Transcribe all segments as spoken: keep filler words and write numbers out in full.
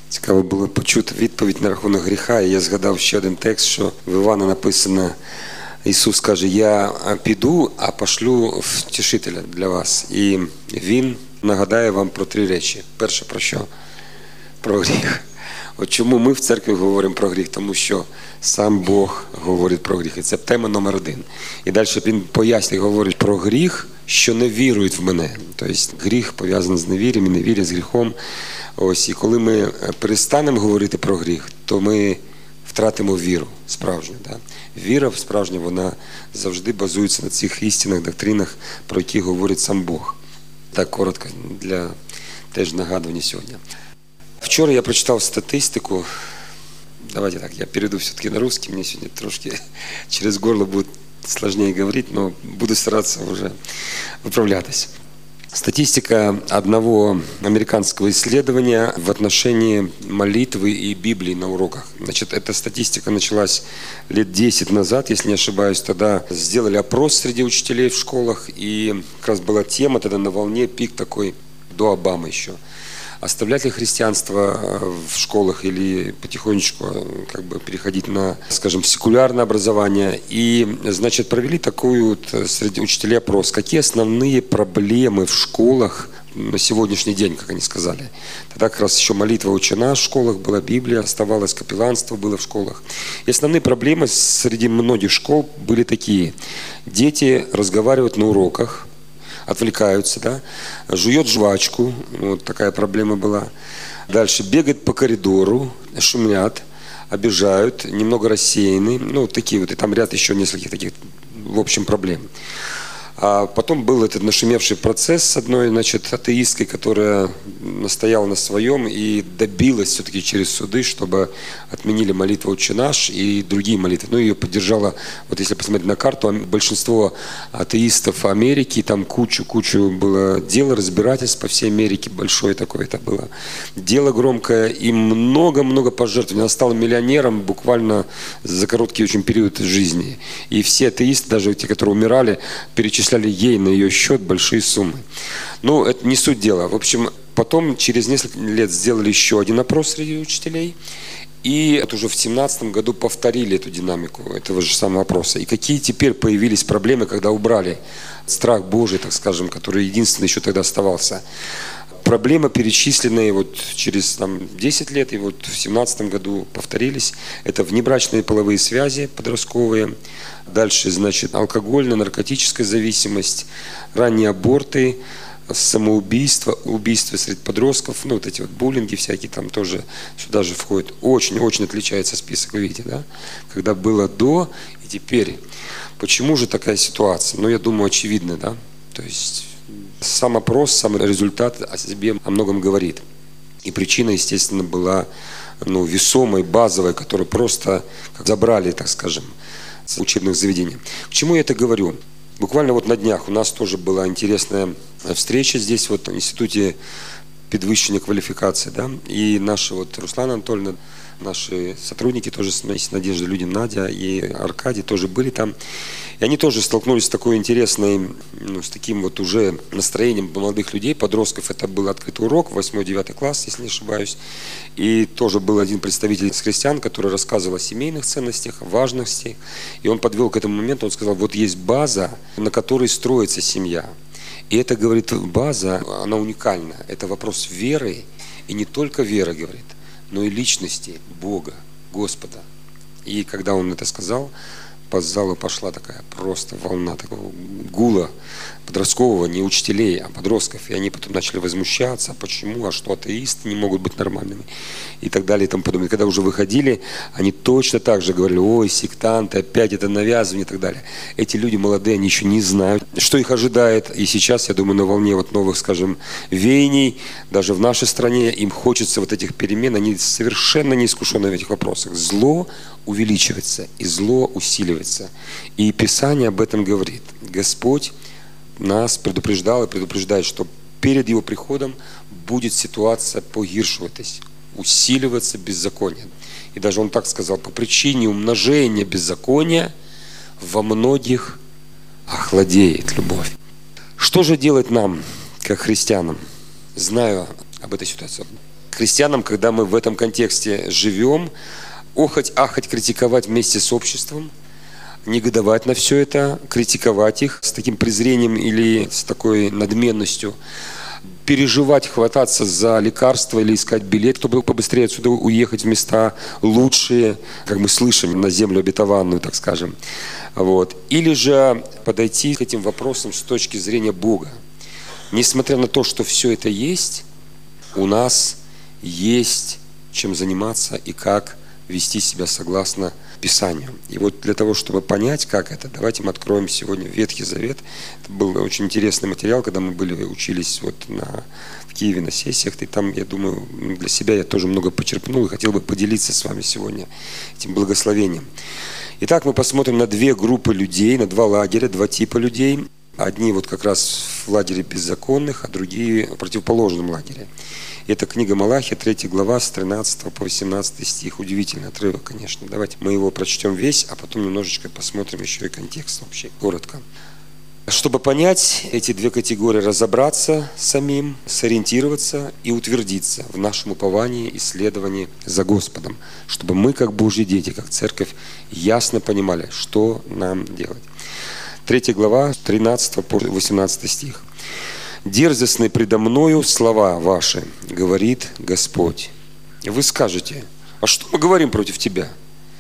Цікаво було почути відповідь на рахунок гріха. І я згадав ще один текст, що в Івана написано, Ісус каже, я піду, а пошлю втішителя для вас. І Він нагадає вам про три речі. Перше про що? Про гріх. От чому ми в церкві говоримо про гріх? Тому що сам Бог говорить про гріх. І це тема номер один. І далі він пояснює, говорить про гріх, що не вірують в мене. Тобто гріх пов'язаний з невір'ям і невір'я з гріхом. Ось, і коли ми перестанемо говорити про гріх, то ми втратимо віру справжню. Да? Віра справжня, вона завжди базується на цих істинах, доктринах, про які говорить сам Бог. Так коротко, для теж нагадування сьогодні. Вчора я прочитав статистику. Давайте так, я перейду все-таки на русский, мне сегодня трошки через горло будет сложнее говорить, но буду стараться уже выправлятись. Статистика одного американского исследования в отношении молитвы и Библии на уроках. Значит, эта статистика началась лет десять назад, если не ошибаюсь. Тогда сделали опрос среди учителей в школах, и как раз была тема тогда на волне, пик такой до Обамы еще. Оставлять ли христианство в школах или потихонечку как бы переходить на, скажем, секулярное образование. И, значит, провели такой вот среди учителей опрос. Какие основные проблемы в школах на сегодняшний день, как они сказали. Тогда как раз еще молитва учена в школах была, Библия оставалась, капелланство было в школах. И основные проблемы среди многих школ были такие. Дети разговаривают на уроках, отвлекаются, да, жует жвачку, вот такая проблема была. Дальше бегает по коридору, шумят, обижают, немного рассеяны, ну, вот такие вот, и там ряд еще нескольких таких, в общем, проблем. А потом был этот нашумевший процесс с одной, значит, атеисткой, которая настояла на своем и добилась все-таки через суды, чтобы отменили молитву «Отче наш» и другие молитвы. Ну, ее поддержала, вот если посмотреть на карту, большинство атеистов Америки, там кучу-кучу было дел, разбирательств по всей Америке, большое такое это было дело громкое, и много-много пожертвований. Она стала миллионером буквально за короткий очень период жизни. И все атеисты, даже те, которые умирали, перечисляли ей на ее счет большие суммы. Ну, это не суть дела. В общем, потом через несколько лет сделали еще один опрос среди учителей. И вот уже в семнадцатом году повторили эту динамику этого же самого опроса. И какие теперь появились проблемы, когда убрали страх Божий, так скажем, который единственный еще тогда оставался. Проблемы, перечисленные вот через там, десять лет, и вот в семнадцатом году повторились. Это внебрачные половые связи подростковые. Дальше, значит, алкогольная, наркотическая зависимость, ранние аборты, самоубийство, убийства среди подростков, ну вот эти вот буллинги всякие там тоже сюда же входят. Очень-очень отличается список, вы видите, да? Когда было до и теперь. Почему же такая ситуация? Ну, я думаю, очевидно, да? То есть сам опрос, сам результат о себе о многом говорит. И причина, естественно, была ну, весомой, базовой, которую просто как забрали, так скажем, с учебных заведений. К чему я это говорю? Буквально вот на днях у нас тоже была интересная встреча здесь, вот в Институте подвищения квалификации, да, и наши вот Руслана Анатольевна, наши сотрудники тоже с Надеждой Людин, Надя и Аркадий тоже были там. И они тоже столкнулись с такой интересной, ну, с таким вот уже настроением молодых людей, подростков. Это был открытый урок, восьмой-девятый класс, если не ошибаюсь. И тоже был один представитель из христиан, который рассказывал о семейных ценностях, о важности. И он подвел к этому моменту, он сказал, вот есть база, на которой строится семья. И это, говорит, база, она уникальна. Это вопрос веры, и не только веры, говорит, но и личности Бога, Господа. И когда он это сказал, по залу пошла такая просто волна такого гула подросткового, не учителей, а подростков. И они потом начали возмущаться, почему, а что атеисты не могут быть нормальными и так далее и тому подобное. Когда уже выходили, они точно так же говорили, ой, сектанты, опять это навязывание и так далее. Эти люди молодые, они еще не знают, что их ожидает. И сейчас, я думаю, на волне вот новых, скажем, веяний, даже в нашей стране, им хочется вот этих перемен, они совершенно не искушены в этих вопросах. Зло увеличивается и зло усиливается. И Писание об этом говорит. Господь нас предупреждал и предупреждает, что перед Его приходом будет ситуация погіршуватись, усиливаться беззаконие. И даже Он так сказал, по причине умножения беззакония во многих охладеет любовь. Что же делать нам, как христианам, зная об этой ситуации? христианам, когда мы в этом контексте живем, охоть, ахать, критиковать вместе с обществом, негодовать на все это, критиковать их с таким презрением или с такой надменностью, переживать, хвататься за лекарства или искать билет, чтобы побыстрее отсюда уехать в места лучшие, как мы слышим, на землю обетованную, так скажем. Вот. Или же подойти к этим вопросам с точки зрения Бога. Несмотря на то, что все это есть, у нас есть чем заниматься и как вести себя согласно Писанию. И вот для того, чтобы понять, как это, давайте мы откроем сегодня Ветхий Завет. Это был очень интересный материал, когда мы были, учились вот на, в Киеве на сессиях. И там, я думаю, для себя я тоже много почерпнул и хотел бы поделиться с вами сегодня этим благословением. Итак, мы посмотрим на две группы людей, на два лагеря, два типа людей. Одни вот как раз в лагере беззаконных, а другие в противоположном лагере. Это книга Малахия, третья глава, с тринадцатого по восемнадцатый стих. Удивительный отрывок, конечно. Давайте мы его прочтем весь, а потом немножечко посмотрим еще и контекст вообще, коротко. Чтобы понять эти две категории, разобраться самим, сориентироваться и утвердиться в нашем уповании и следовании за Господом. Чтобы мы, как Божьи дети, как церковь, ясно понимали, что нам делать. Третья глава, тринадцатого по восемнадцатый стих. «Дерзостны предо мною слова ваши, говорит Господь. Вы скажете, а что мы говорим против тебя?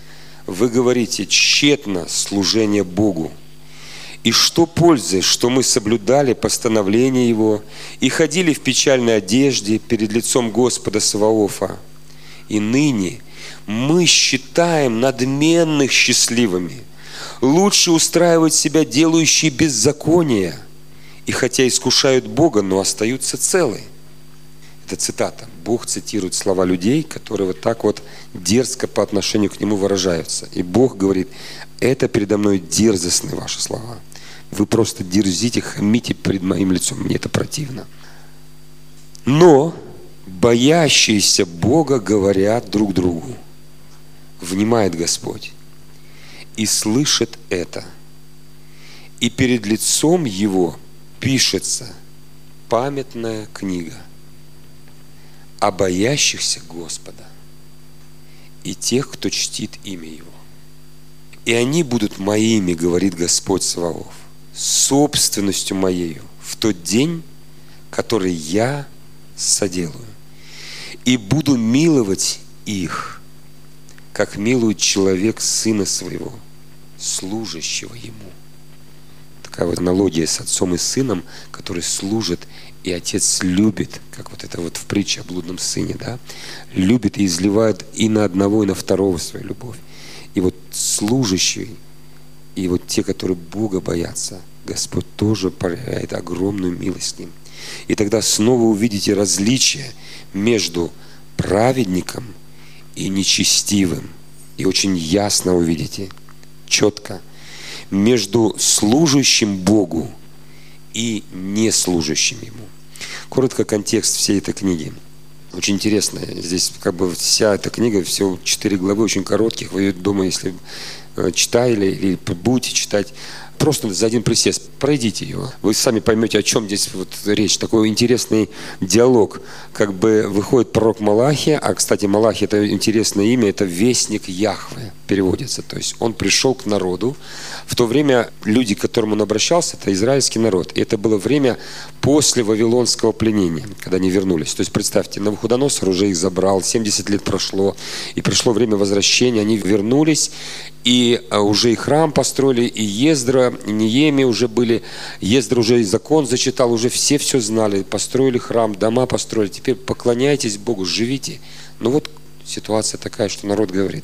Вы говорите, тщетно служение Богу. И что пользы, что мы соблюдали постановление Его и ходили в печальной одежде перед лицом Господа Саваофа? И ныне мы считаем надменных счастливыми. Лучше устраивать себя делающие беззаконие. И хотя искушают Бога, но остаются целы». Это цитата. Бог цитирует слова людей, которые вот так вот дерзко по отношению к Нему выражаются. И Бог говорит, это передо мной дерзостные ваши слова. Вы просто дерзите, хамите перед моим лицом. Мне это противно. Но боящиеся Бога говорят друг другу. Внимает Господь и слышит это. И перед лицом Его пишется памятная книга о боящихся Господа и тех, кто чтит имя Его. И они будут моими, говорит Господь Саваоф, собственностью моею в тот день, который я соделаю. И буду миловать их, как милует человек сына своего, служащего ему. Такая вот аналогия с отцом и сыном, который служит, и отец любит, как вот это вот в притче о блудном сыне, да, любит и изливает и на одного, и на второго свою любовь. И вот служащий, и вот те, которые Бога боятся, Господь тоже проявляет огромную милость к ним. И тогда снова увидите различие между праведником и нечестивым. И очень ясно увидите, четко, между служащим Богу и неслужащим Ему. Коротко контекст всей этой книги. Очень интересно. Здесь как бы вся эта книга, всего четыре главы, очень коротких. Вы ее дома, если читали или будете читать, просто за один присест пройдите ее. Вы сами поймете, о чем здесь вот речь. Такой интересный диалог. Как бы выходит пророк Малахия, а, кстати, Малахия — это интересное имя, это вестник Яхве переводится. То есть он пришел к народу. В то время люди, к которым он обращался, это израильский народ. И это было время после Вавилонского пленения, когда они вернулись. То есть представьте, Навуходоносор уже их забрал, семьдесят лет прошло, и пришло время возвращения, они вернулись, и уже и храм построили, и Ездра, и Неемия уже были, Ездра уже и закон зачитал, уже все все знали, построили храм, дома построили, теперь поклоняйтесь Богу, живите. Но вот ситуация такая, что народ говорит,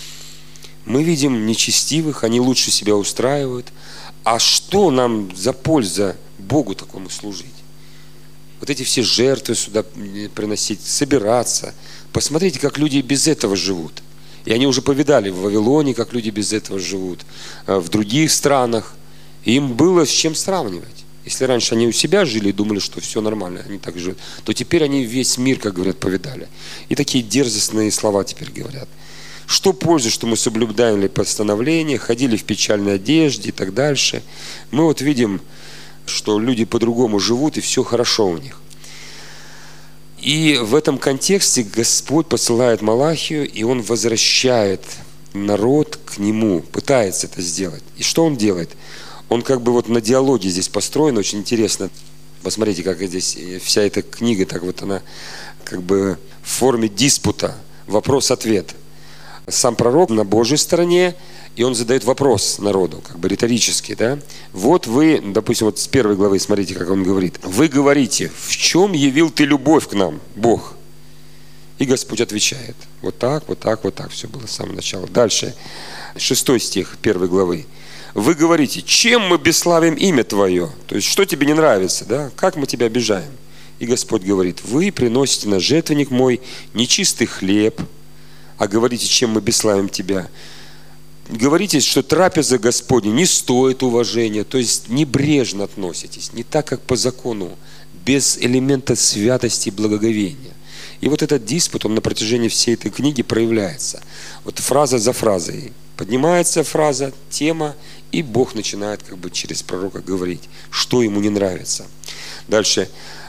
мы видим нечестивых, они лучше себя устраивают, а что нам за польза Богу такому служить? Вот эти все жертвы сюда приносить, собираться. Посмотрите, как люди без этого живут. И они уже повидали в Вавилоне, как люди без этого живут, в других странах. И им было с чем сравнивать. Если раньше они у себя жили и думали, что все нормально, они так живут, то теперь они весь мир, как говорят, повидали. И такие дерзостные слова теперь говорят. Что пользы, что мы соблюдаем постановления, ходили в печальной одежде и так дальше. Мы вот видим, что люди по-другому живут, и все хорошо у них. И в этом контексте Господь посылает Малахию, и Он возвращает народ к Нему, пытается это сделать. И что Он делает? Он как бы вот на диалоге здесь построен, очень интересно. Посмотрите, как здесь вся эта книга, так вот она как бы в форме диспута, вопрос-ответ. Сам пророк на Божьей стороне, и он задает вопрос народу, как бы риторический, да? Вот вы, допустим, вот с первой главы, смотрите, как он говорит. Вы говорите, в чем явил ты любовь к нам, Бог? И Господь отвечает. Вот так, вот так, вот так. Все было с самого начала. Дальше. Шестой стих первой главы. Вы говорите, чем мы бесславим имя Твое? То есть, что тебе не нравится, да? Как мы тебя обижаем? И Господь говорит, вы приносите на жертвенник мой нечистый хлеб, а говорите, чем мы бесславим Тебя? Говорите, что трапеза Господня не стоит уважения, то есть небрежно относитесь, не так, как по закону, без элемента святости и благоговения. И вот этот диспут, он на протяжении всей этой книги проявляется. Вот фраза за фразой. Поднимается фраза, тема, и Бог начинает как бы через пророка говорить, что ему не нравится. Дальше,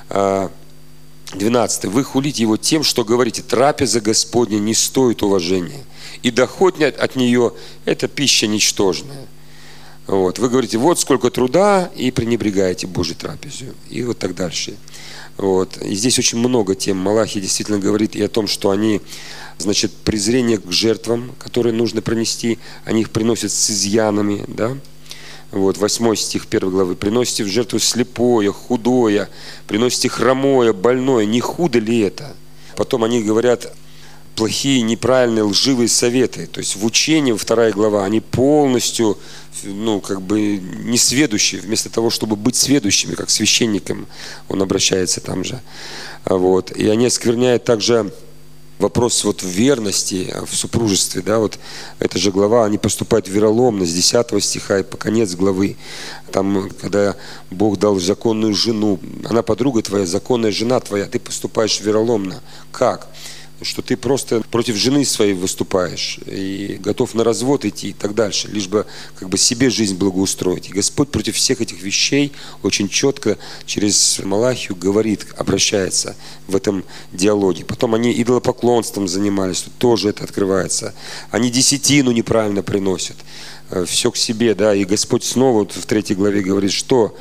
двенадцатый. Вы хулите его тем, что говорите, трапеза Господня не стоит уважения. И доход от нее – это пища ничтожная. Вот. Вы говорите, вот сколько труда, и пренебрегаете Божьей трапезою. И вот так дальше. Вот. И здесь очень много тем. Малахий действительно говорит и о том, что они, значит, презрение к жертвам, которые нужно принести, они их приносят с изъянами. Да? Вот. Восьмой стих первой главы. Приносите в жертву слепое, худое, приносите хромое, больное. Не худо ли это? Потом они говорят плохие, неправильные, лживые советы. То есть в учении, вторая глава, они полностью, ну, как бы несведущие, вместо того, чтобы быть сведущими, как священникам, он обращается там же. Вот. И они оскверняют также вопрос вот верности в супружестве, да, вот эта же глава, они поступают вероломно с десятого стиха и по конец главы. Там, когда Бог дал законную жену, она подруга твоя, законная жена твоя, ты поступаешь вероломно. Как? Что ты просто против жены своей выступаешь и готов на развод идти и так дальше, лишь бы как бы себе жизнь благоустроить. И Господь против всех этих вещей очень четко через Малахию говорит, обращается в этом диалоге. Потом они идолопоклонством занимались, тут тоже это открывается. Они десятину неправильно приносят, все к себе, да, и Господь снова вот в третьей главе говорит, что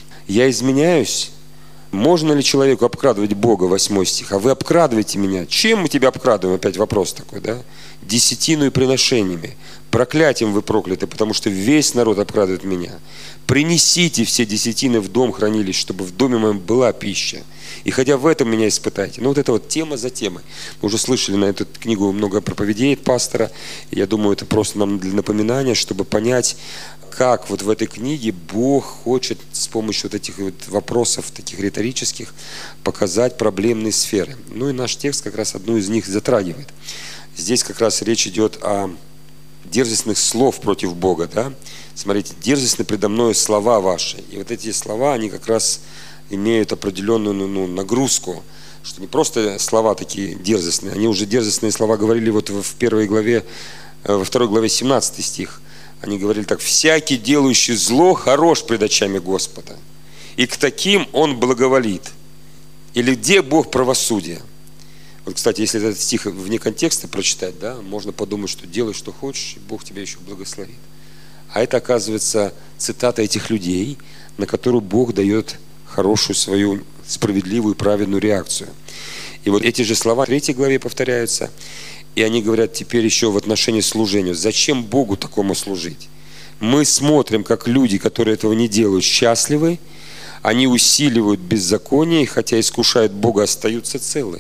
я изменяюсь. Можно ли человеку обкрадывать Бога, восьмой стих? А вы обкрадываете меня. Чем мы тебя обкрадываем? Опять вопрос такой, да? Десятину и приношениями. Проклятием вы прокляты, потому что весь народ обкрадывает меня. Принесите все десятины в дом хранилищ, чтобы в доме моем была пища. И хотя в этом меня испытайте. Ну вот это вот тема за темой. Мы уже слышали на эту книгу много проповедей от пастора. Я думаю, это просто нам для напоминания, чтобы понять, как вот в этой книге Бог хочет с помощью вот этих вот вопросов, таких риторических, показать проблемные сферы. Ну и наш текст как раз одну из них затрагивает. Здесь как раз речь идет о дерзостных слов против Бога. Да? Смотрите, дерзостны предо мною слова ваши. И вот эти слова, они как раз имеют определенную ну, нагрузку, что не просто слова такие дерзостные, они уже дерзостные слова говорили вот в первой главе, во второй главе семнадцатый стих. Они говорили так: «Всякий, делающий зло, хорош пред очами Господа, и к таким Он благоволит». Или «Где Бог правосудия?» Вот, кстати, если этот стих вне контекста прочитать, да, можно подумать, что делай, что хочешь, и Бог тебя еще благословит. А это, оказывается, цитата этих людей, на которую Бог дает хорошую свою справедливую, праведную реакцию. И вот эти же слова в третьей главе повторяются. И они говорят теперь еще в отношении служения. Зачем Богу такому служить? Мы смотрим, как люди, которые этого не делают, счастливы. Они усиливают беззаконие, и хотя искушают Бога, остаются целы.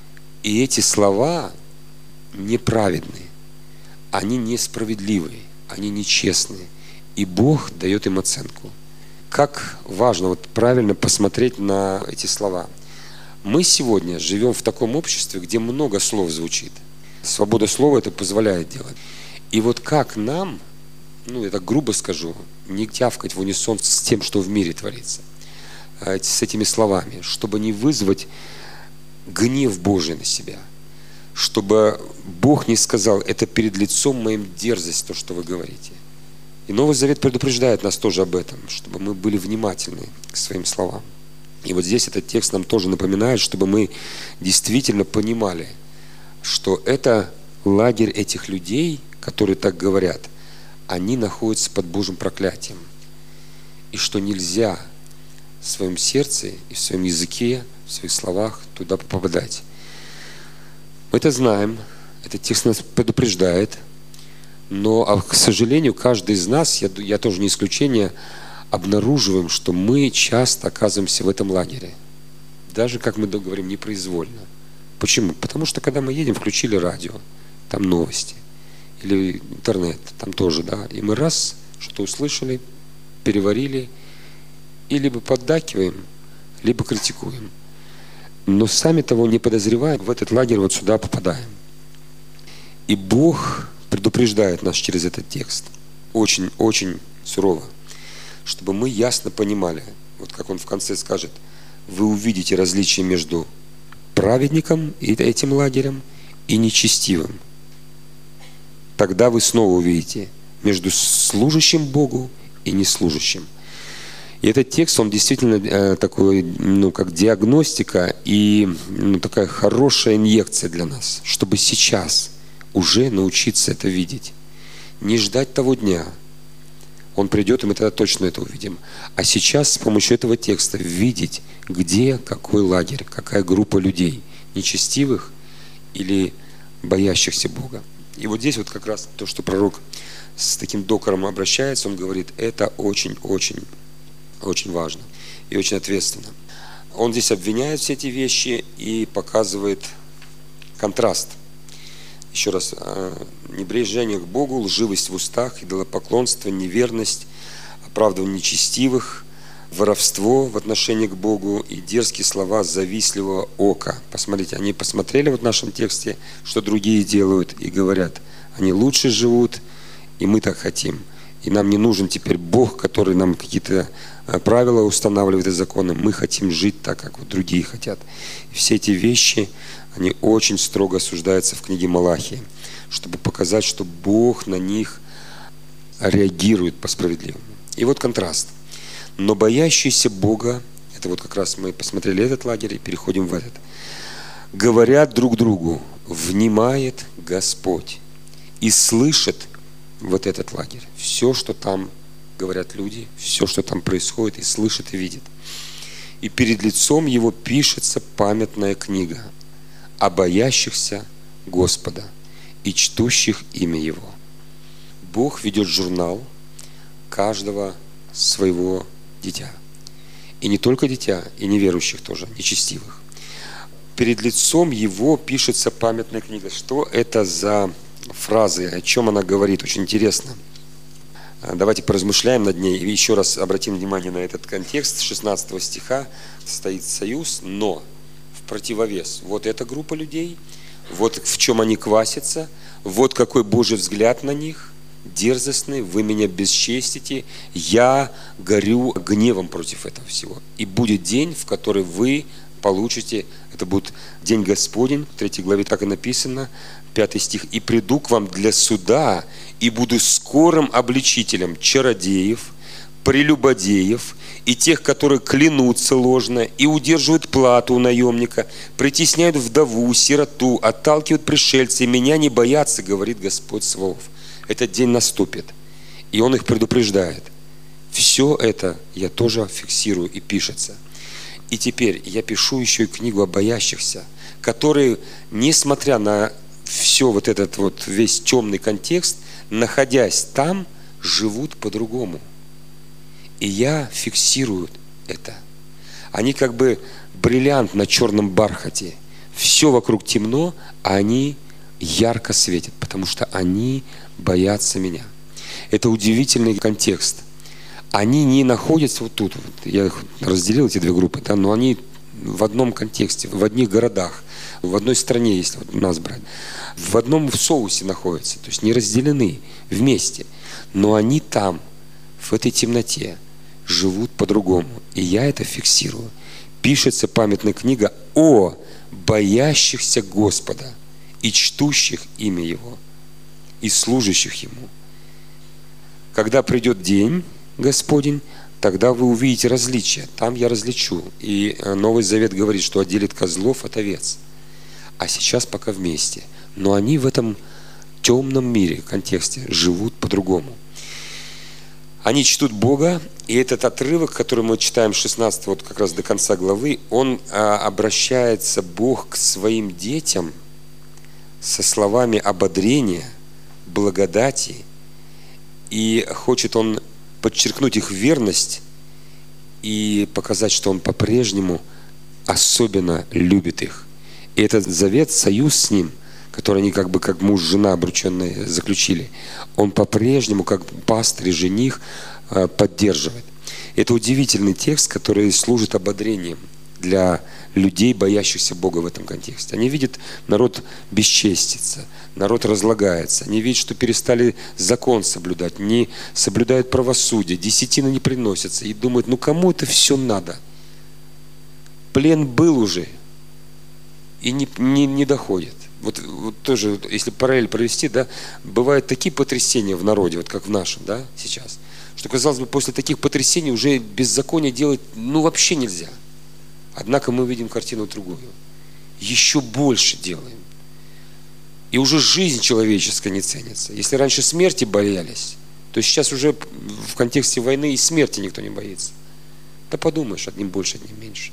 И эти слова неправедные. Они несправедливые. Они нечестные. И Бог дает им оценку. Как важно вот правильно посмотреть на эти слова. Мы сегодня живем в таком обществе, где много слов звучит. Свобода слова это позволяет делать. И вот как нам, ну я так грубо скажу, не тявкать в унисон с тем, что в мире творится, с этими словами, чтобы не вызвать гнев Божий на себя, чтобы Бог не сказал: это перед лицом моим дерзость, то, что вы говорите. И Новый Завет предупреждает нас тоже об этом, чтобы мы были внимательны к своим словам. И вот здесь этот текст нам тоже напоминает, чтобы мы действительно понимали, что это лагерь этих людей, которые так говорят, они находятся под Божьим проклятием. И что нельзя в своем сердце и в своем языке, в своих словах туда попадать. Мы это знаем, этот текст нас предупреждает, но, к сожалению, каждый из нас, я, я тоже не исключение, обнаруживаем, что мы часто оказываемся в этом лагере. Даже, как мы говорим, непроизвольно. Почему? Потому что, когда мы едем, включили радио, там новости, или интернет, там тоже, да, и мы раз что-то услышали, переварили, и либо поддакиваем, либо критикуем. Но сами того не подозревая, в этот лагерь вот сюда попадаем. И Бог предупреждает нас через этот текст. Очень-очень сурово. Чтобы мы ясно понимали, вот как он в конце скажет, вы увидите различие между праведником и этим лагерем и нечестивым. Тогда вы снова увидите между служащим Богу и неслужащим. И этот текст, он действительно э, такой, ну, как диагностика и ну, такая хорошая инъекция для нас, чтобы сейчас уже научиться это видеть. Не ждать того дня. Он придет, и мы тогда точно это увидим. А сейчас с помощью этого текста видеть, где какой лагерь, какая группа людей, нечестивых или боящихся Бога. И вот здесь вот как раз то, что пророк с таким докором обращается, он говорит, это очень-очень очень важно и очень ответственно. Он здесь обвиняет все эти вещи и показывает контраст. Еще раз, небрежение к Богу, лживость в устах, идолопоклонство, неверность, оправдывание нечестивых, воровство в отношении к Богу и дерзкие слова завистливого ока. Посмотрите, они посмотрели вот в нашем тексте, что другие делают, и говорят, они лучше живут, и мы так хотим. И нам не нужен теперь Бог, который нам какие-то правила устанавливает и законы. Мы хотим жить так, как вот другие хотят. И все эти вещи, они очень строго осуждаются в книге Малахии, чтобы показать, что Бог на них реагирует по-справедливому. И вот контраст. Но боящиеся Бога, это вот как раз мы посмотрели этот лагерь и переходим в этот, говорят друг другу, внимает Господь и слышит вот этот лагерь. Все, что там говорят люди, все, что там происходит, и слышит, и видит. И перед лицом его пишется памятная книга о боящихся Господа и чтущих имя Его. Бог ведет журнал каждого своего дитя. И не только дитя, и неверующих тоже, нечестивых. Перед лицом Его пишется памятная книга. Что это за фразы, о чем она говорит? Очень интересно. Давайте поразмышляем над ней и еще раз обратим внимание на этот контекст. шестнадцатого стиха стоит союз, но в противовес. Вот эта группа людей, вот в чем они квасятся, вот какой Божий взгляд на них, дерзостный, вы меня бесчестите, я горю гневом против этого всего. И будет день, в который вы получите, это будет день Господень, в третьей главе так и написано, пятый стих, «И приду к вам для суда, и буду скорым обличителем чародеев, прелюбодеев и тех, которые клянутся ложно и удерживают плату у наемника, притесняют вдову, сироту, отталкивают пришельца, и меня не боятся, говорит Господь Саваоф». Этот день наступит, и Он их предупреждает. Все это я тоже фиксирую и пишется. И теперь я пишу еще и книгу о боящихся, которые, несмотря на все вот этот вот весь темный контекст, находясь там, живут по-другому. И я фиксирую это. Они как бы бриллиант на черном бархате. Все вокруг темно, а они ярко светят, потому что они боятся меня. Это удивительный контекст. Они не находятся вот тут. Вот я их разделил, эти две группы, да, но они в одном контексте, в одних городах, в одной стране, если вот нас брать, в одном соусе находятся, то есть не разделены вместе, но они там, в этой темноте, живут по-другому. И я это фиксирую. Пишется памятная книга о боящихся Господа и чтущих имя Его, и служащих Ему. Когда придет день Господень, тогда вы увидите различия. Там я различу. И Новый Завет говорит, что отделит козлов от овец. А сейчас пока вместе. Но они в этом темном мире, контексте, живут по-другому. Они чтут Бога, и этот отрывок, который мы читаем с шестнадцатого вот как раз до конца главы, он а, обращается, Бог, к своим детям со словами ободрения, благодати, и хочет Он подчеркнуть их верность и показать, что Он по-прежнему особенно любит их. И этот завет, союз с Ним, который они как бы как муж, жена обрученные заключили, он по-прежнему, как пастырь и жених, поддерживает. Это удивительный текст, который служит ободрением для людей, боящихся Бога в этом контексте. Они видят, народ бесчестится, народ разлагается, они видят, что перестали закон соблюдать, не соблюдают правосудие, десятины не приносятся, и думают, ну кому это все надо? Плен был уже, и не, не, не доходит. Вот, вот тоже, если параллель провести, да, бывают такие потрясения в народе, вот как в нашем, да, сейчас, что, казалось бы, после таких потрясений уже беззаконие делать, ну, вообще нельзя. Однако мы видим картину другую. Еще больше делаем. И уже жизнь человеческая не ценится. Если раньше смерти боялись, то сейчас уже в контексте войны и смерти никто не боится. Да подумаешь, одним больше, одним меньше.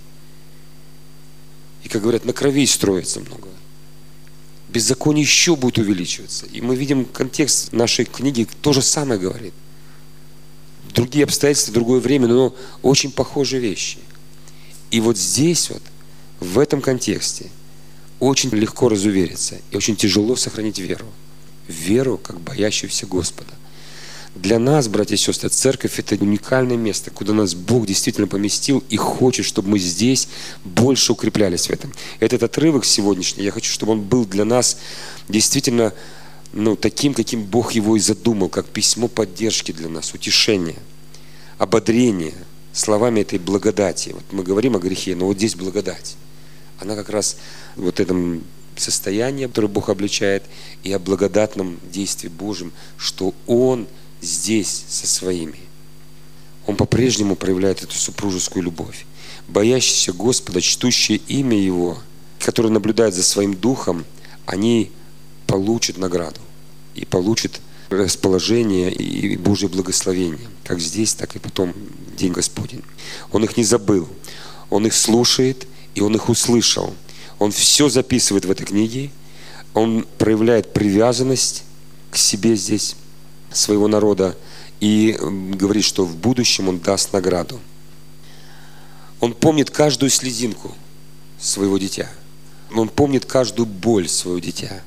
И, как говорят, на крови строится много. Беззаконие еще будет увеличиваться. И мы видим контекст нашей книги, то же самое говорит. Другие обстоятельства, другое время, но очень похожие вещи. И вот здесь вот, в этом контексте, очень легко разувериться и очень тяжело сохранить веру. Веру, как боящуюся Господа. Для нас, братья и сестры, церковь – это уникальное место, куда нас Бог действительно поместил и хочет, чтобы мы здесь больше укреплялись в этом. Этот отрывок сегодняшний, я хочу, чтобы он был для нас действительно ну, таким, каким Бог его и задумал, как письмо поддержки для нас, утешения, ободрения, словами этой благодати. Вот мы говорим о грехе, но вот здесь благодать. Она как раз в вот этом состоянии, которое Бог обличает, и о благодатном действии Божьем, что Он здесь со своими. Он по-прежнему проявляет эту супружескую любовь. Боящиеся Господа, чтущие имя Его, которые наблюдают за своим духом, они получат награду и получат расположение и Божье благословение, как здесь, так и потом в день Господень. Он их не забыл, Он их слушает, и Он их услышал. Он все записывает в этой книге, Он проявляет привязанность к себе здесь, своего народа, и говорит, что в будущем Он даст награду. Он помнит каждую слезинку своего дитя. Он помнит каждую боль своего дитя.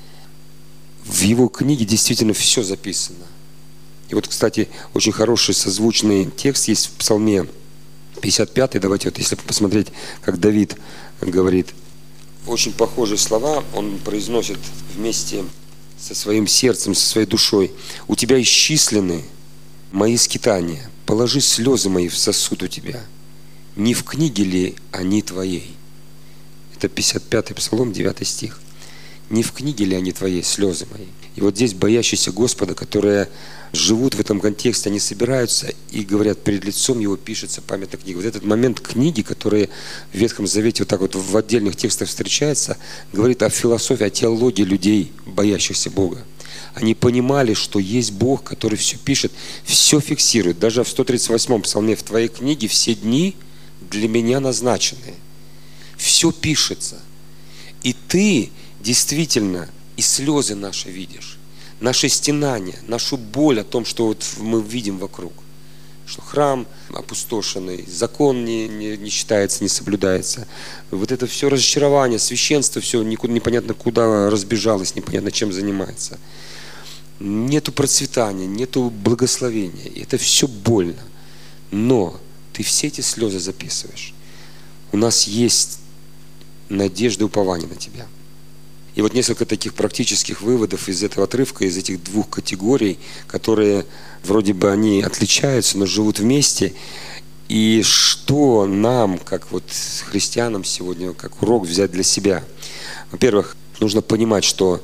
В его книге действительно все записано. И вот, кстати, очень хороший созвучный текст есть в Псалме пятьдесят пятый. Давайте вот, если посмотреть, как Давид говорит, очень похожие слова он произносит вместе со своим сердцем, со своей душой. «У тебя исчислены мои скитания, положи слезы мои в сосуд у тебя. Не в книге ли они твоей?» Это пятьдесят пятый Псалом, девятый стих. «Не в книге ли они твоей, слезы мои?» И вот здесь боящиеся Господа, которые живут в этом контексте, они собираются и говорят, перед лицом Его пишется памятная книга. Вот этот момент книги, которые в Ветхом Завете вот так вот в отдельных текстах встречается, говорит о философии, о теологии людей, боящихся Бога. Они понимали, что есть Бог, который все пишет, все фиксирует. Даже в сто тридцать восьмом Псалме: «В твоей книге все дни для меня назначены». Все пишется. И ты действительно и слезы наши видишь, наши стенания, нашу боль о том, что вот мы видим вокруг, что храм опустошенный, закон не, не, не считается, не соблюдается. Вот это все разочарование, священство, все никуда, непонятно куда разбежалось, непонятно чем занимается. Нету процветания, нету благословения. И это все больно. Но ты все эти слезы записываешь. У нас есть надежда и упование на тебя. И вот несколько таких практических выводов из этого отрывка, из этих двух категорий, которые вроде бы они отличаются, но живут вместе. И что нам, как вот христианам сегодня, как урок взять для себя? Во-первых, нужно понимать, что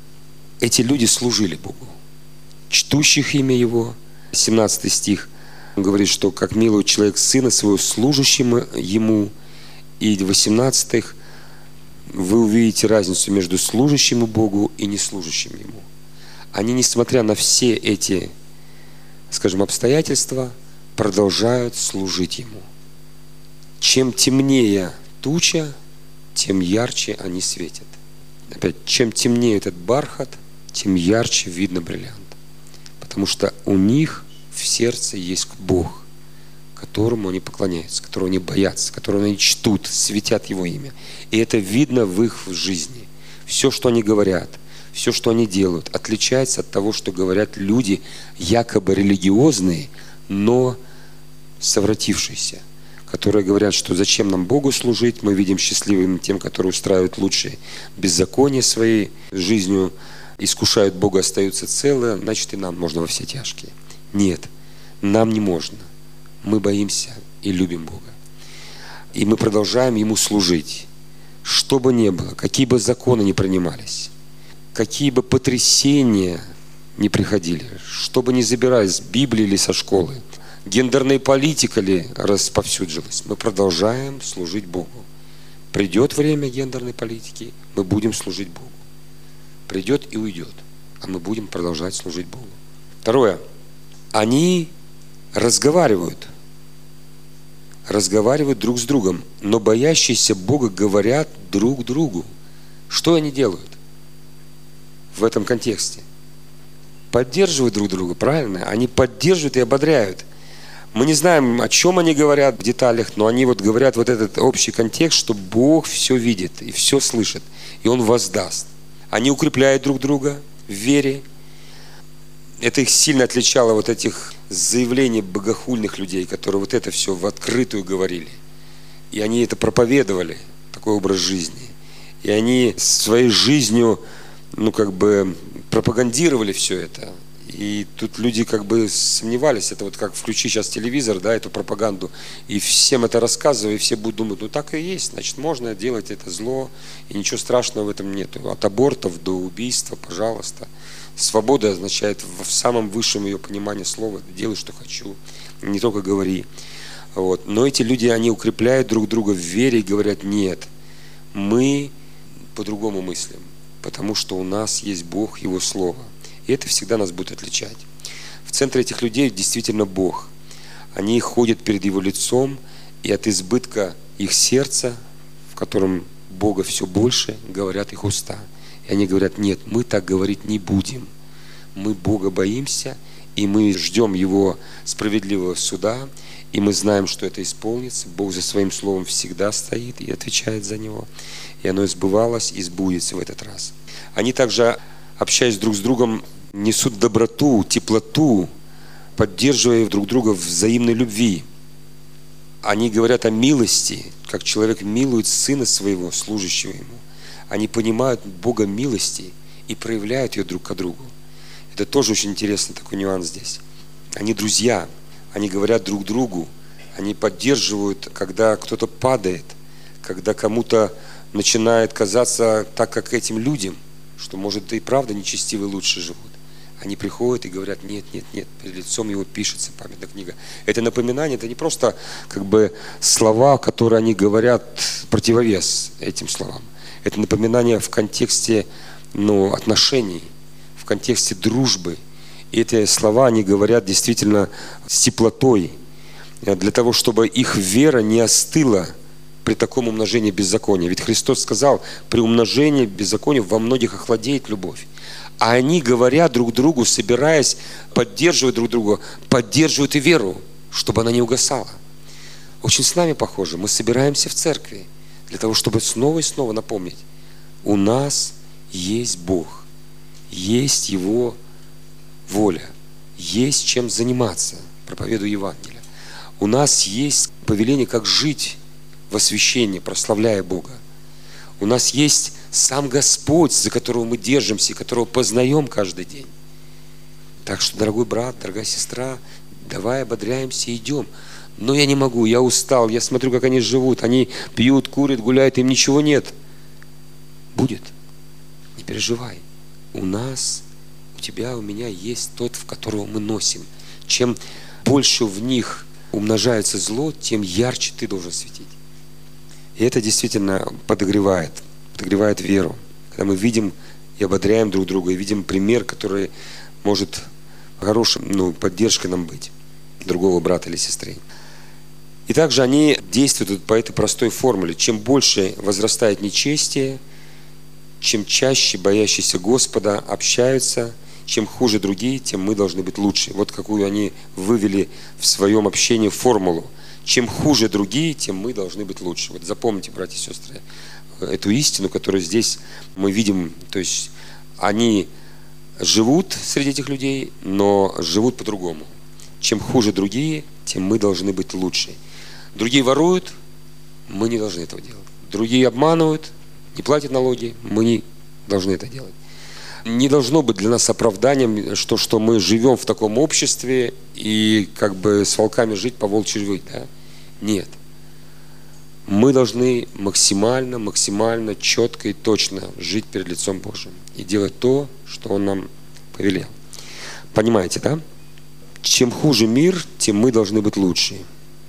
эти люди служили Богу. Чтущих имя Его, семнадцатый стих, Он говорит, что как милует человек сына своего, служащим ему. И восемнадцатых, вы увидите разницу между служащим Богу и неслужащим ему. Они, несмотря на все эти, скажем, обстоятельства, продолжают служить ему. Чем темнее туча, тем ярче они светят. Опять, чем темнее этот бархат, тем ярче видно бриллиант. Потому что у них в сердце есть Бог, которому они поклоняются, которого они боятся, которого они чтут, светят Его имя. И это видно в их жизни. Все, что они говорят, все, что они делают, отличается от того, что говорят люди, якобы религиозные, но совратившиеся, которые говорят, что зачем нам Богу служить, мы видим счастливым тем, которые устраивают лучшие беззакония своей жизнью, искушают Бога, остаются целы, значит и нам можно во все тяжкие. Нет, нам не можно. Мы боимся и любим Бога. И мы продолжаем Ему служить. Что бы ни было, какие бы законы ни принимались, какие бы потрясения ни приходили, что бы ни забирались с Библии или со школы, гендерная политика ли расповсюджилась, мы продолжаем служить Богу. Придет время гендерной политики, мы будем служить Богу. Придет и уйдет, а мы будем продолжать служить Богу. Второе. Они разговаривают. Разговаривают друг с другом, но боящиеся Бога говорят друг другу. Что они делают в этом контексте? Поддерживают друг друга, правильно? Они поддерживают и ободряют. Мы не знаем, о чем они говорят в деталях, но они вот говорят вот этот общий контекст, что Бог все видит и все слышит, и Он воздаст. Они укрепляют друг друга в вере. Это их сильно отличало вот этих заявлений богохульных людей, которые вот это все в открытую говорили. И они это проповедовали, такой образ жизни. И они своей жизнью, ну как бы пропагандировали все это. И тут люди как бы сомневались, это вот как включи сейчас телевизор, да, эту пропаганду, и всем это рассказываю, и все будут думать, ну так и есть, значит, можно делать это зло, и ничего страшного в этом нет. От абортов до убийства, пожалуйста. Свобода означает в самом высшем ее понимании слова, делай, что хочу, не только говори. Вот. Но эти люди, они укрепляют друг друга в вере и говорят, нет, мы по-другому мыслим, потому что у нас есть Бог, Его Слово. И это всегда нас будет отличать. В центре этих людей действительно Бог. Они ходят перед Его лицом, и от избытка их сердца, в котором Бога все больше, говорят их уста. И они говорят, нет, мы так говорить не будем. Мы Бога боимся, и мы ждем Его справедливого суда, и мы знаем, что это исполнится. Бог за Своим Словом всегда стоит и отвечает за него. И оно сбывалось и сбудется в этот раз. Они также, общаясь друг с другом, несут доброту, теплоту, поддерживая друг друга в взаимной любви. Они говорят о милости, как человек милует сына своего, служащего ему. Они понимают Бога милости и проявляют ее друг к другу. Это тоже очень интересный такой нюанс здесь. Они друзья, они говорят друг другу, они поддерживают, когда кто-то падает, когда кому-то начинает казаться так, как этим людям, что, может, и правда нечестивые лучше живут. Они приходят и говорят, нет, нет, нет, перед лицом Его пишется памятная книга. Это напоминание, это не просто как бы слова, которые они говорят, противовес этим словам. Это напоминание в контексте, ну, отношений, в контексте дружбы. И эти слова они говорят действительно с теплотой, для того, чтобы их вера не остыла при таком умножении беззакония. Ведь Христос сказал, при умножении беззакония во многих охладеет любовь. А они, говоря друг другу, собираясь, поддерживают друг друга, поддерживают и веру, чтобы она не угасала. Очень с нами похоже. Мы собираемся в церкви для того, чтобы снова и снова напомнить, у нас есть Бог, есть Его воля, есть чем заниматься, проповедую Евангелие. У нас есть повеление, как жить в освящении, прославляя Бога. У нас есть сам Господь, за которого мы держимся, которого познаем каждый день. Так что, дорогой брат, дорогая сестра, давай ободряемся и идем. Но я не могу, я устал, я смотрю, как они живут, они пьют, курят, гуляют, им ничего нет. Будет. Не переживай. У нас, у тебя, у меня есть тот, в которого мы носим. Чем больше в них умножается зло, тем ярче ты должен светить. И это действительно подогревает, подогревает веру. Когда мы видим и ободряем друг друга, и видим пример, который может хорошей ну, поддержкой нам быть, другого брата или сестры. И также они действуют по этой простой формуле. Чем больше возрастает нечестие, чем чаще боящиеся Господа общаются, чем хуже другие, тем мы должны быть лучше. Вот какую они вывели в своем общении формулу. Чем хуже другие, тем мы должны быть лучше. Вот запомните, братья и сестры, эту истину, которую здесь мы видим. То есть они живут среди этих людей, но живут по-другому. Чем хуже другие, тем мы должны быть лучше. Другие воруют, мы не должны этого делать. Другие обманывают, не платят налоги, мы не должны это делать. Не должно быть для нас оправданием, что, что мы живем в таком обществе и как бы с волками жить, по волчьи жить. Да? Нет. Мы должны максимально, максимально четко и точно жить перед лицом Божьим и делать то, что Он нам повелел. Понимаете, да? Чем хуже мир, тем мы должны быть лучше.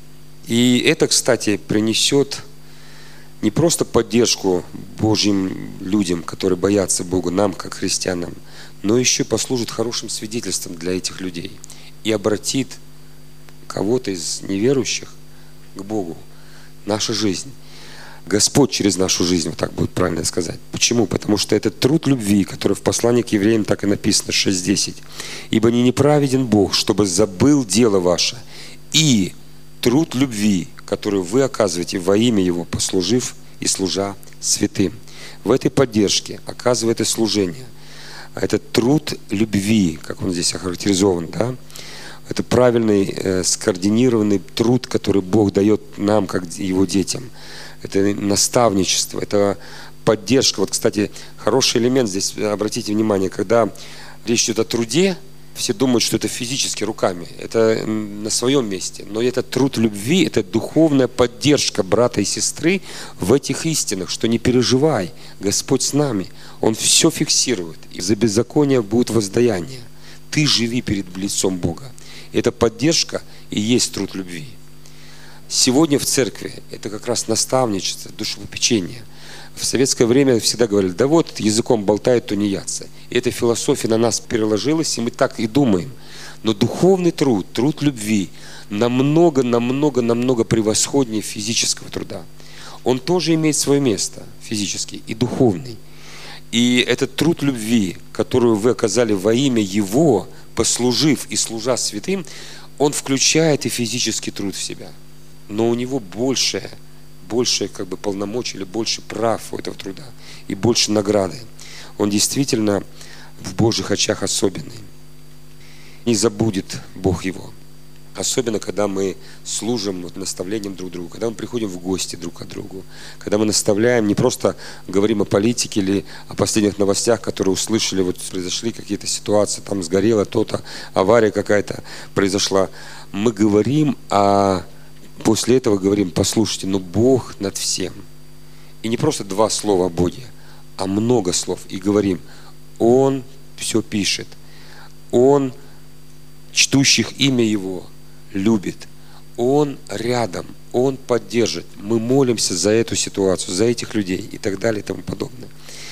И это, кстати, принесет не просто поддержку Божьим людям, которые боятся Бога, нам, как христианам, но еще послужит хорошим свидетельством для этих людей и обратит кого-то из неверующих к Богу. Наша жизнь. Господь через нашу жизнь, вот так будет правильно сказать. Почему? Потому что это труд любви, который в послании к евреям так и написано, шесть десять. «Ибо не неправеден Бог, чтобы забыл дело ваше, и труд любви, который вы оказываете во имя Его, послужив и служа святым». В этой поддержке оказывает и служение. Это труд любви, как он здесь охарактеризован, да? Это правильный, э, скоординированный труд, который Бог дает нам, как Его детям. Это наставничество, это поддержка. Вот, кстати, хороший элемент здесь, обратите внимание, когда речь идет о труде, все думают, что это физически, руками. Это на своем месте. Но это труд любви, это духовная поддержка брата и сестры в этих истинах, что не переживай, Господь с нами. Он все фиксирует. И за беззаконие будет воздаяние. Ты живи перед лицом Бога. Эта поддержка и есть труд любви. Сегодня в церкви это как раз наставничество, душепопечение. В советское время всегда говорили, да вот языком болтает, то не яйца. И эта философия на нас переложилась, и мы так и думаем. Но духовный труд, труд любви намного, намного, намного превосходнее физического труда. Он тоже имеет свое место, физический и духовный. И этот труд любви, которую вы оказали во имя Его, послужив и служа святым, он включает и физический труд в себя. Но у него больше, больше как бы полномочий или больше прав у этого труда и больше награды. Он действительно в Божьих очах особенный. Не забудет Бог его. Особенно, когда мы служим вот, наставлением друг другу, когда мы приходим в гости друг к другу, когда мы наставляем, не просто говорим о политике или о последних новостях, которые услышали, вот произошли какие-то ситуации, там сгорело то-то, авария какая-то произошла. Мы говорим, а после этого говорим, послушайте, но Бог над всем. И не просто два слова о Боге, а много слов. И говорим, Он все пишет, Он чтущих имя Его любит. Он рядом, Он поддержит. Мы молимся за эту ситуацию, за этих людей и так далее и тому подобное.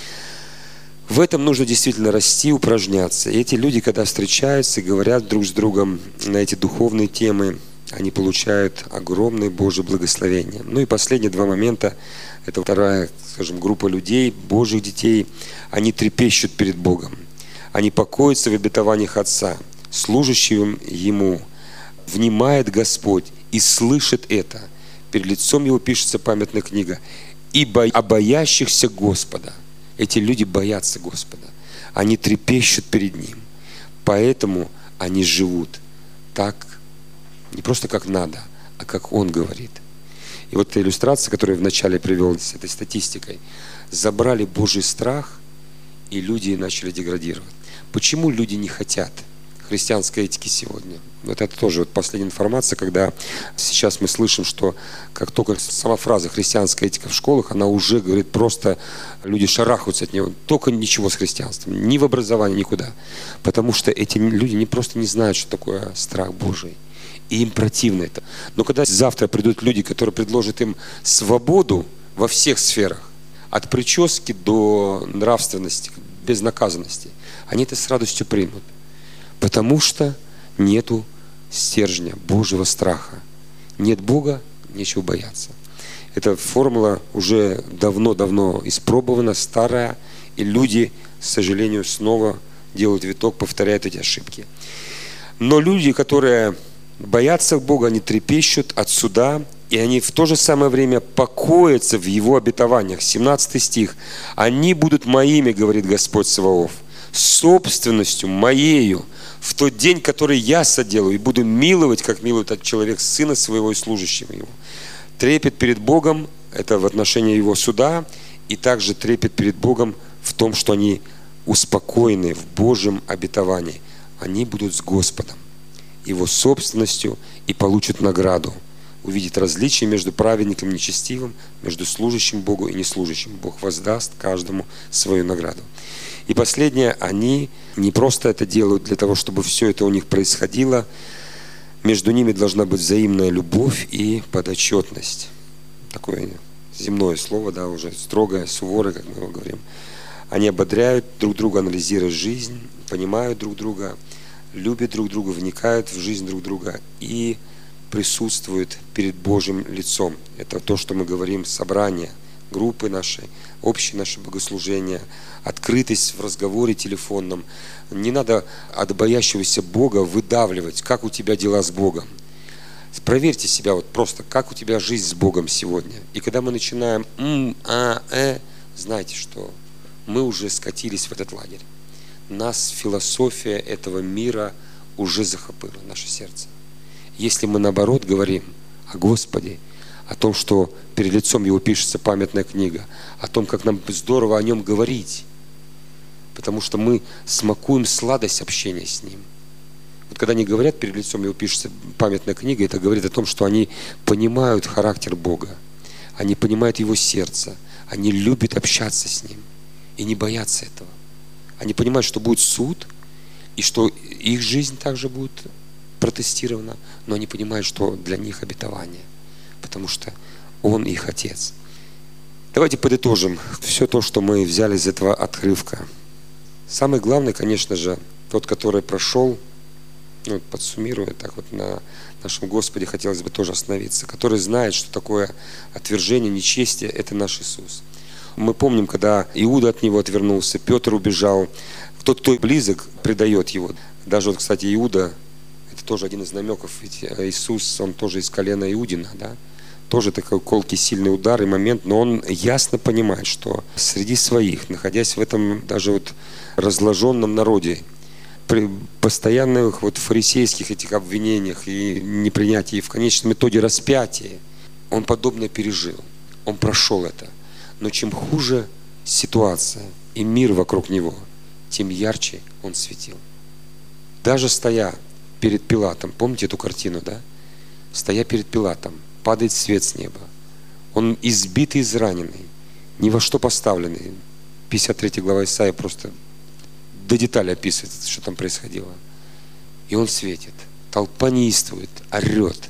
В этом нужно действительно расти, упражняться. И эти люди, когда встречаются и говорят друг с другом на эти духовные темы, они получают огромное Божье благословение. Ну и последние два момента. Это вторая, скажем, группа людей, Божьих детей. Они трепещут перед Богом. Они покоятся в обетованиях Отца. Служащим Ему внимает Господь и слышит это. Перед лицом Его пишется памятная книга. Ибо о боящихся Господа. Эти люди боятся Господа. Они трепещут перед Ним. Поэтому они живут так, не просто как надо, а как Он говорит. И вот эта иллюстрация, которую я вначале привел с этой статистикой. Забрали Божий страх, и люди начали деградировать. Почему люди не хотят христианской этики сегодня? Вот это тоже вот последняя информация, когда сейчас мы слышим, что как только сама фраза «христианская этика в школах», она уже говорит просто, люди шарахаются от нее, только ничего с христианством, ни в образовании, никуда. Потому что эти люди не просто не знают, что такое страх Божий. И им противно это. Но когда завтра придут люди, которые предложат им свободу во всех сферах, от прически до нравственности, безнаказанности, они это с радостью примут. Потому что нету стержня Божьего страха. Нет Бога, нечего бояться. Эта формула уже давно-давно испробована, старая, и люди, к сожалению, снова делают виток, повторяют эти ошибки. Но люди, которые боятся Бога, они трепещут от суда, и они в то же самое время покоятся в Его обетованиях. семнадцатый стих. «Они будут моими, говорит Господь Саваоф, собственностью моею в тот день, который я соделаю, и буду миловать, как милует от человек сына своего и служащего его». Трепет перед Богом – это в отношении Его суда, и также трепет перед Богом в том, что они успокоены в Божьем обетовании. Они будут с Господом, Его собственностью, и получат награду. Увидит различие между праведником и нечестивым, между служащим Богу и неслужащим. Бог воздаст каждому свою награду. И последнее, они не просто это делают для того, чтобы все это у них происходило. Между ними должна быть взаимная любовь и подотчетность. Такое земное слово, да, уже строгое, суворое, как мы его говорим. Они ободряют друг друга, анализируя жизнь, понимают друг друга, любят друг друга, вникают в жизнь друг друга и присутствуют перед Божьим лицом. Это то, что мы говорим, собрание, группы наши, общее наше богослужение, открытость в разговоре телефонном. Не надо от боящегося Бога выдавливать, как у тебя дела с Богом. Проверьте себя вот просто, как у тебя жизнь с Богом сегодня. И когда мы начинаем м, а, э, знайте, что мы уже скатились в этот лагерь. Нас философия этого мира уже захопила, наше сердце. Если мы наоборот говорим о Господе, о том, что перед лицом Его пишется памятная книга, о том, как нам здорово о Нем говорить, потому что мы смакуем сладость общения с Ним. Вот когда они говорят, перед лицом Его пишется памятная книга, это говорит о том, что они понимают характер Бога, они понимают Его сердце, они любят общаться с Ним и не боятся этого. Они понимают, что будет суд, и что их жизнь также будет протестирована, но они понимают, что для них обетование, потому что Он их Отец. Давайте подытожим все то, что мы взяли из этого отрывка. Самый главный, конечно же, тот, который прошел, ну, подсуммируя так вот на нашем Господе, хотелось бы тоже остановиться, который знает, что такое отвержение, нечестие, это наш Иисус. Мы помним, когда Иуда от Него отвернулся, Петр убежал, тот, кто близок, предает Его. Даже вот, кстати, Иуда, это тоже один из намеков, ведь Иисус, Он тоже из колена Иудина, да? Тоже такой колкий, сильный удар и момент, но он ясно понимает, что среди своих, находясь в этом даже вот разложенном народе, при постоянных вот фарисейских этих обвинениях и непринятии, и в конечном итоге распятии, он подобное пережил, он прошел это. Но чем хуже ситуация и мир вокруг него, тем ярче он светил. Даже стоя перед Пилатом, помните эту картину, да? Стоя перед Пилатом, падает свет с неба. Он избитый, израненный, ни во что поставленный. пятьдесят третья глава Исаии просто до деталей описывает, что там происходило. И он светит. Толпа неистует, орет.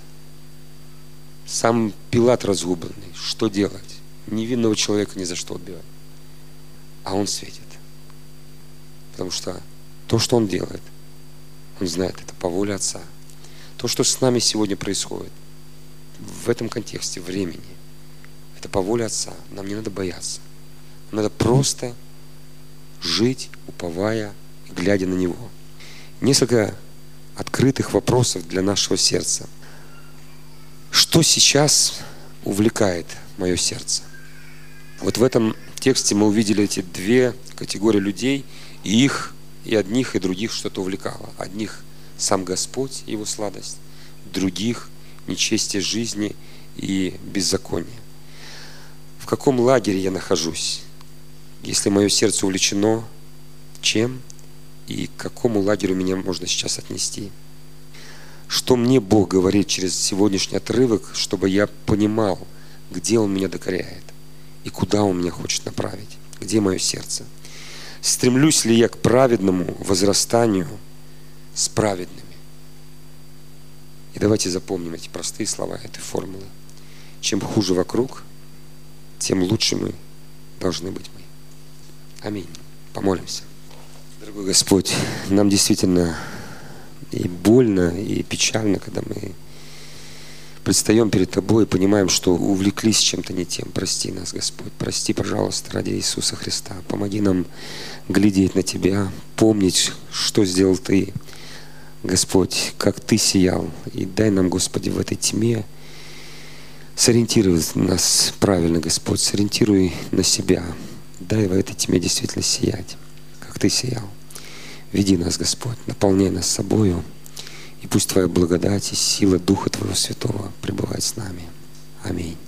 Сам Пилат разгубленный. Что делать? Невинного человека ни за что убивать. А он светит. Потому что то, что он делает, он знает, это по воле Отца. То, что с нами сегодня происходит, в этом контексте времени, это по воле Отца. Нам не надо бояться. Нам надо просто жить, уповая и глядя на Него. Несколько открытых вопросов для нашего сердца. Что сейчас увлекает мое сердце? Вот в этом тексте мы увидели эти две категории людей, и их, и одних, и других что-то увлекало. Одних сам Господь и Его сладость, других нечестие жизни и беззаконие. В каком лагере я нахожусь? Если мое сердце увлечено, чем и к какому лагерю меня можно сейчас отнести? Что мне Бог говорит через сегодняшний отрывок, чтобы я понимал, где Он меня докоряет и куда Он меня хочет направить? Где мое сердце? Стремлюсь ли я к праведному возрастанию с праведными? И давайте запомним эти простые слова этой формулы. Чем хуже вокруг, тем лучше мы должны быть мы. Аминь. Помолимся. Дорогой Господь, нам действительно и больно, и печально, когда мы предстаем перед Тобой и понимаем, что увлеклись чем-то не тем. Прости нас, Господь. Прости, пожалуйста, ради Иисуса Христа. Помоги нам глядеть на Тебя, помнить, что сделал Ты, Господь, как Ты сиял. И дай нам, Господи, в этой тьме сориентировать нас правильно, Господь. Сориентируй на себя. Дай в этой тьме действительно сиять, как Ты сиял. Веди нас, Господь, наполняй нас собою. И пусть Твоя благодать и сила Духа Твоего Святого пребывает с нами. Аминь.